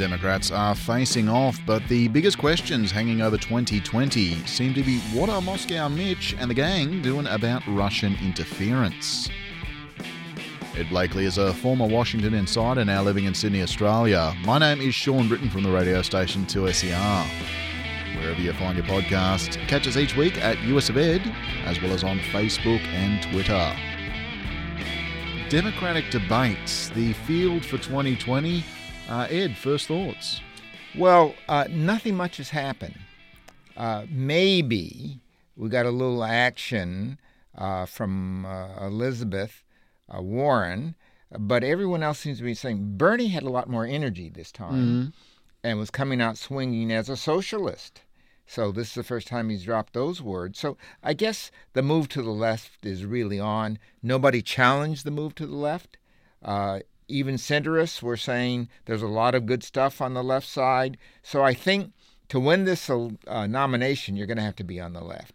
Democrats are facing off, but the biggest questions hanging over 2020 seem to be what are Moscow Mitch and the gang doing about Russian interference? Ed Blakely is a former Washington insider now living in Sydney, Australia. My name is Sean Britton from the radio station 2SER. Wherever you find your podcast, catch us each week at US of Ed, as well as on Facebook and Twitter. Democratic debates, the field for 2020. Ed, first thoughts? Well, nothing much has happened. Maybe we got a little action from Elizabeth Warren, but everyone else seems to be saying Bernie had a lot more energy this time and was coming out swinging as a socialist. So this is the first time he's dropped those words. So I guess the move to the left is really on. Nobody challenged the move to the left. Even centrists were saying there's a lot of good stuff on the left side. So I think to win this nomination, you're going to have to be on the left.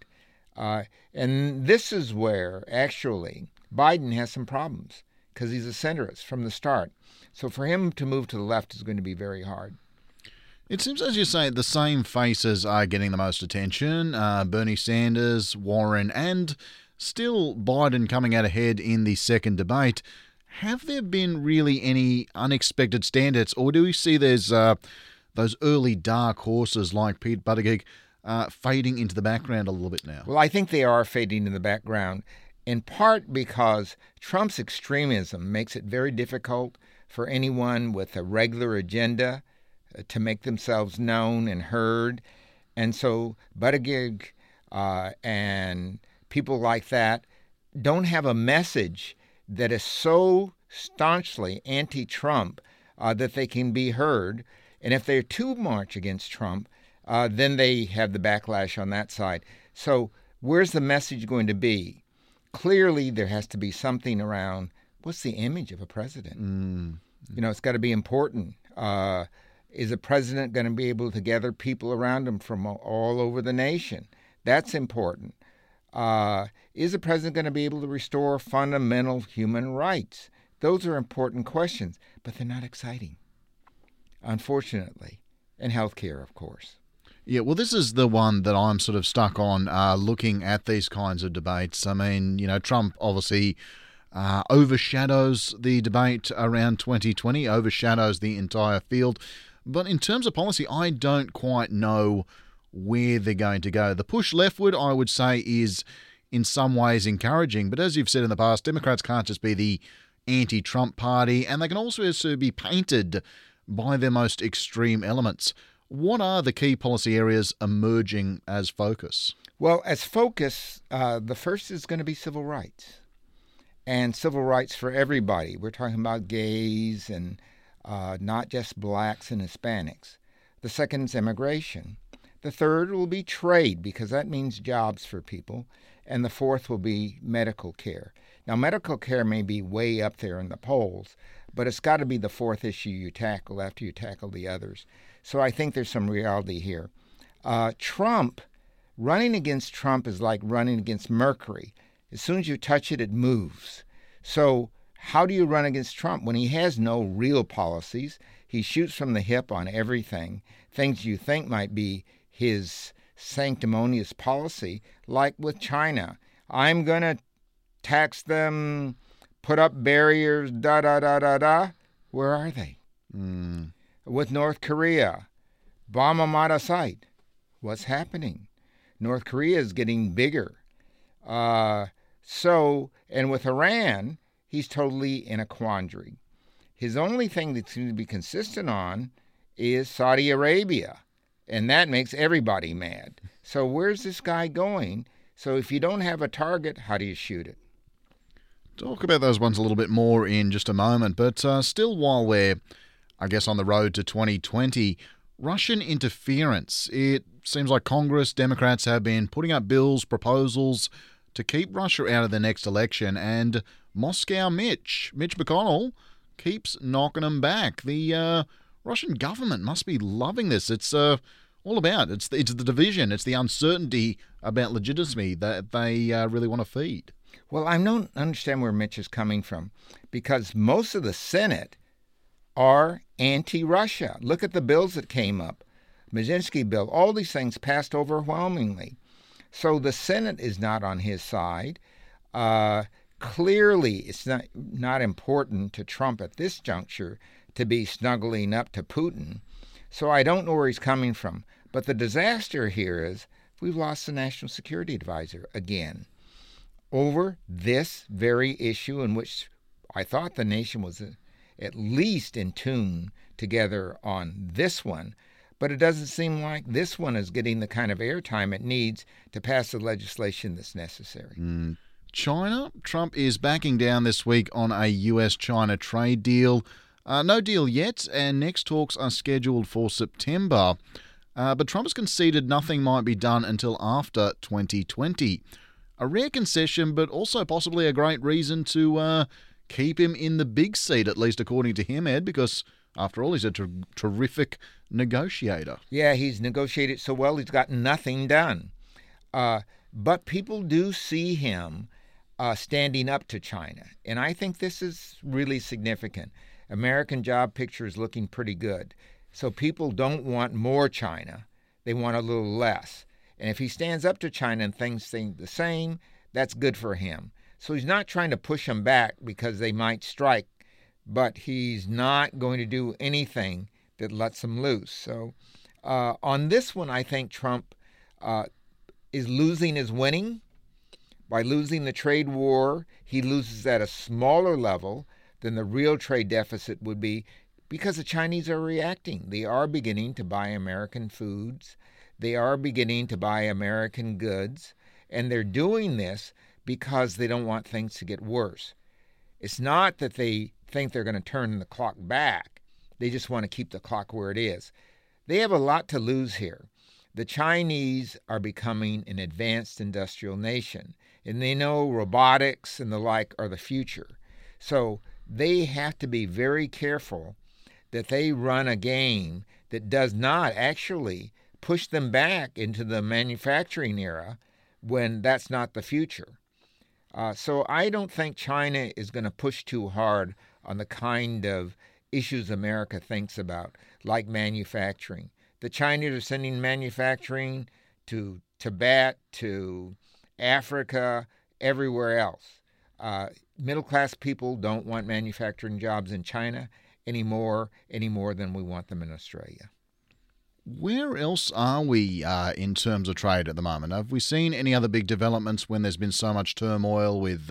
And this is where, actually, Biden has some problems because he's a centrist from the start. So for him to move to the left is going to be very hard. It seems, as you say, the same faces are getting the most attention. Bernie Sanders, Warren, and still Biden coming out ahead in the second debate. Have there been really any unexpected standouts, or do we see there's those early dark horses like Pete Buttigieg fading into the background a little bit now? Well, I think they are fading in the background, in part because Trump's extremism makes it very difficult for anyone with a regular agenda to make themselves known and heard. And so Buttigieg and people like that don't have a message that is so staunchly anti-Trump that they can be heard. And if they're too much against Trump, then they have the backlash on that side. So where's the message going to be? Clearly, there has to be something around what's the image of a president? You know, it's got to be important. Is a president going to be able to gather people around him from all over the nation? That's important. Is the president going to be able to restore fundamental human rights? Those are important questions, but they're not exciting, unfortunately. And healthcare, of course. Yeah, well, this is the one that I'm sort of stuck on looking at these kinds of debates. I mean, you know, Trump obviously overshadows the debate around 2020, overshadows the entire field. But in terms of policy, I don't quite know where they're going to go. The push leftward, I would say, is in some ways encouraging. But as you've said in the past, Democrats can't just be the anti-Trump party, and they can also be painted by their most extreme elements. What are the key policy areas emerging as focus? Well, as focus, the first is going to be civil rights. And civil rights for everybody. We're talking about gays and not just blacks and Hispanics. The second is immigration. The third will be trade, because that means jobs for people. And the fourth will be medical care. Now, medical care may be way up there in the polls, but it's got to be the fourth issue you tackle after you tackle the others. So I think there's some reality here. Running against Trump is like running against mercury. As soon as you touch it, it moves. So how do you run against Trump when he has no real policies? He shoots from the hip on everything, things you think might be his sanctimonious policy, like with China. I'm going to tax them, put up barriers, da-da-da-da-da. Where are they? With North Korea, bomb them out of sight. What's happening? North Korea is getting bigger. And with Iran, he's totally in a quandary. His only thing that seems to be consistent on is Saudi Arabia. And that makes everybody mad. So where's this guy going? So if you don't have a target, how do you shoot it? Talk about those ones a little bit more in just a moment. But still, while we're, I guess, on the road to 2020, Russian interference. It seems like Congress, Democrats have been putting up bills, proposals to keep Russia out of the next election. And Moscow Mitch McConnell, keeps knocking them back. The Russian government must be loving this. It's all about. It's the division. It's the uncertainty about legitimacy that they really want to feed. Well, I don't understand where Mitch is coming from, because most of the Senate are anti-Russia. Look at the bills that came up. Mazinski bill, all these things passed overwhelmingly. So the Senate is not on his side. Clearly, it's not important to Trump at this juncture to be snuggling up to Putin. So I don't know where he's coming from. But the disaster here is we've lost the National Security Advisor again over this very issue in which I thought the nation was at least in tune together on this one. But it doesn't seem like this one is getting the kind of airtime it needs to pass the legislation that's necessary. China, Trump is backing down this week on a US-China trade deal. No deal yet, and next talks are scheduled for September. But Trump has conceded nothing might be done until after 2020. A rare concession, but also possibly a great reason to keep him in the big seat, at least according to him, Ed, because after all, he's a terrific negotiator. Yeah, he's negotiated so well, he's gotten nothing done. But people do see him standing up to China, and I think this is really significant. American job picture is looking pretty good. So people don't want more China. They want a little less. And if he stands up to China and things stay the same, that's good for him. So he's not trying to push them back because they might strike, but he's not going to do anything that lets them loose. So on this one, I think Trump is losing his winning. By losing the trade war, he loses at a smaller level than the real trade deficit would be, because the Chinese are reacting. They are beginning to buy American foods. They are beginning to buy American goods. And they're doing this because they don't want things to get worse. It's not that they think they're going to turn the clock back. They just want to keep the clock where it is. They have a lot to lose here. The Chinese are becoming an advanced industrial nation, and they know robotics and the like are the future. So they have to be very careful that they run a game that does not actually push them back into the manufacturing era when that's not the future. So I don't think China is going to push too hard on the kind of issues America thinks about, like manufacturing. The Chinese are sending manufacturing to Tibet, to Africa, everywhere else. Middle-class people don't want manufacturing jobs in China any more than we want them in Australia. Where else are we in terms of trade at the moment? Have we seen any other big developments when there's been so much turmoil with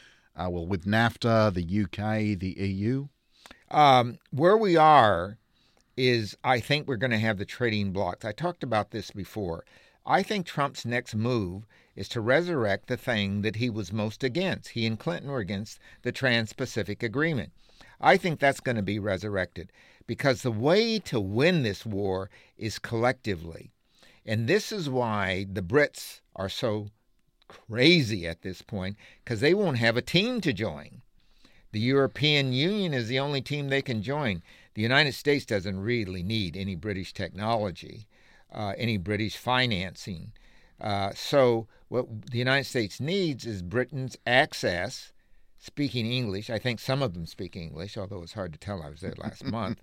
NAFTA, the UK, the EU? Where we are is, I think we're going to have the trading blocks. I talked about this before. I think Trump's next move is to resurrect the thing that he was most against. He and Clinton were against the Trans-Pacific Agreement. I think that's going to be resurrected because the way to win this war is collectively. And this is why the Brits are so crazy at this point, because they won't have a team to join. The European Union is the only team they can join. The United States doesn't really need any British technology, any British financing. So what the United States needs is Britain's access, speaking English. I think some of them speak English, although it's hard to tell. I was there last month.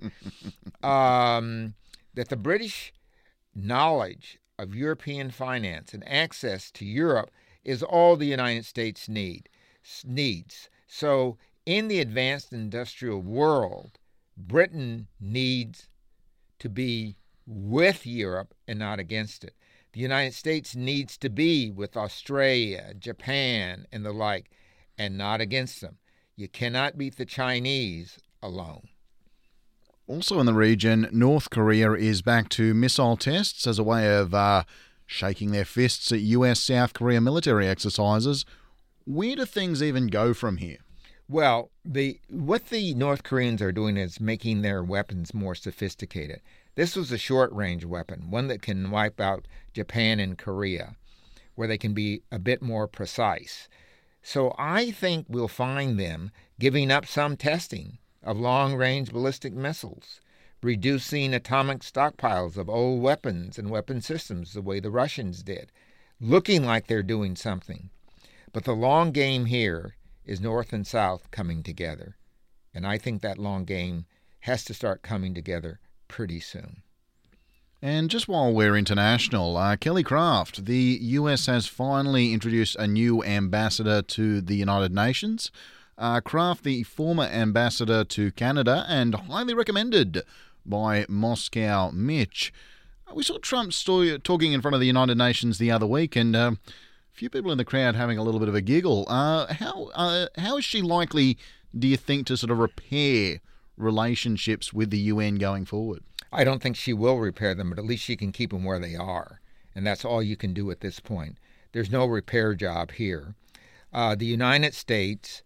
That the British knowledge of European finance and access to Europe is all the United States needs. So in the advanced industrial world, Britain needs to be with Europe and not against it. The United States needs to be with Australia, Japan, and the like, and not against them. You cannot beat the Chinese alone. Also in the region, North Korea is back to missile tests as a way of shaking their fists at US-South Korea military exercises. Where do things even go from here? Well, what the North Koreans are doing is making their weapons more sophisticated. This was a short-range weapon, one that can wipe out Japan and Korea, where they can be a bit more precise. So I think we'll find them giving up some testing of long-range ballistic missiles, reducing atomic stockpiles of old weapons and weapon systems the way the Russians did, looking like they're doing something. But the long game here is North and South coming together. And I think that long game has to start coming together pretty soon. And just while we're international, Kelly Craft, the US has finally introduced a new ambassador to the United Nations. Craft, the former ambassador to Canada and highly recommended by Moscow Mitch. We saw Trump talking in front of the United Nations the other week, and a few people in the crowd having a little bit of a giggle. How is she likely, do you think, to sort of repair relationships with the UN going forward? I don't think she will repair them, but at least she can keep them where they are. And that's all you can do at this point. There's no repair job here. The United States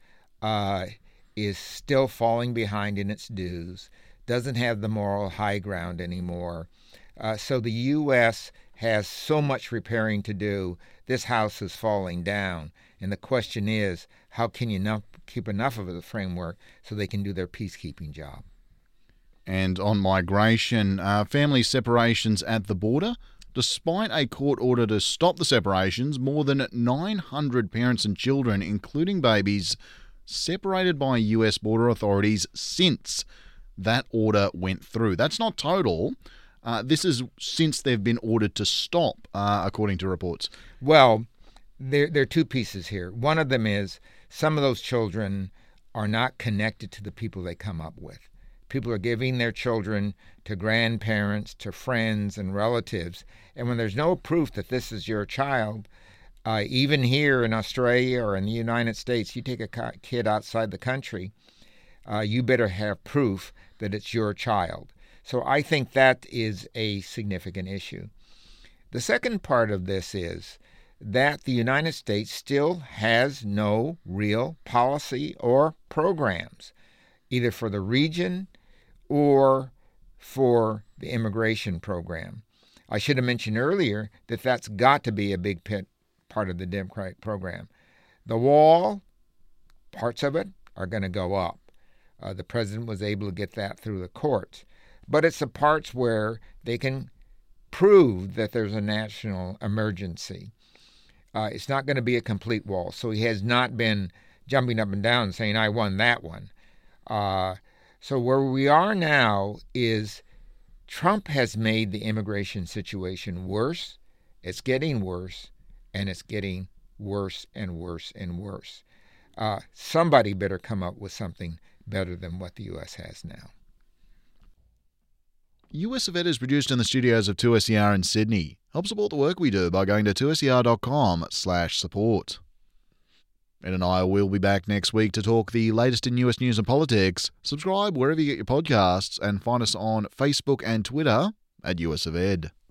is still falling behind in its dues, doesn't have the moral high ground anymore. So the U.S. has so much repairing to do. This house is falling down. And the question is, how can you keep enough of the framework so they can do their peacekeeping job? And on migration, family separations at the border. Despite a court order to stop the separations, more than 900 parents and children, including babies, separated by U.S. border authorities since that order went through. That's not total. This is since they've been ordered to stop, according to reports. Well, there are two pieces here. One of them is some of those children are not connected to the people they come up with. People are giving their children to grandparents, to friends and relatives. And when there's no proof that this is your child, even here in Australia or in the United States, you take a kid outside the country, you better have proof that it's your child. So I think that is a significant issue. The second part of this is that the United States still has no real policy or programs, either for the region or for the immigration program. I should have mentioned earlier that that's got to be a big part of the Democratic program. The wall, parts of it are going to go up. The president was able to get that through the courts. But it's the parts where they can prove that there's a national emergency. It's not going to be a complete wall. So he has not been jumping up and down saying, I won that one. So where we are now is Trump has made the immigration situation worse. It's getting worse, and it's getting worse and worse and worse. Somebody better come up with something better than what the U.S. has now. US of Ed is produced in the studios of 2SER in Sydney. Help support the work we do by going to 2ser.com/support. Ed and I will be back next week to talk the latest in US news and politics. Subscribe wherever you get your podcasts and find us on Facebook and Twitter at US of Ed.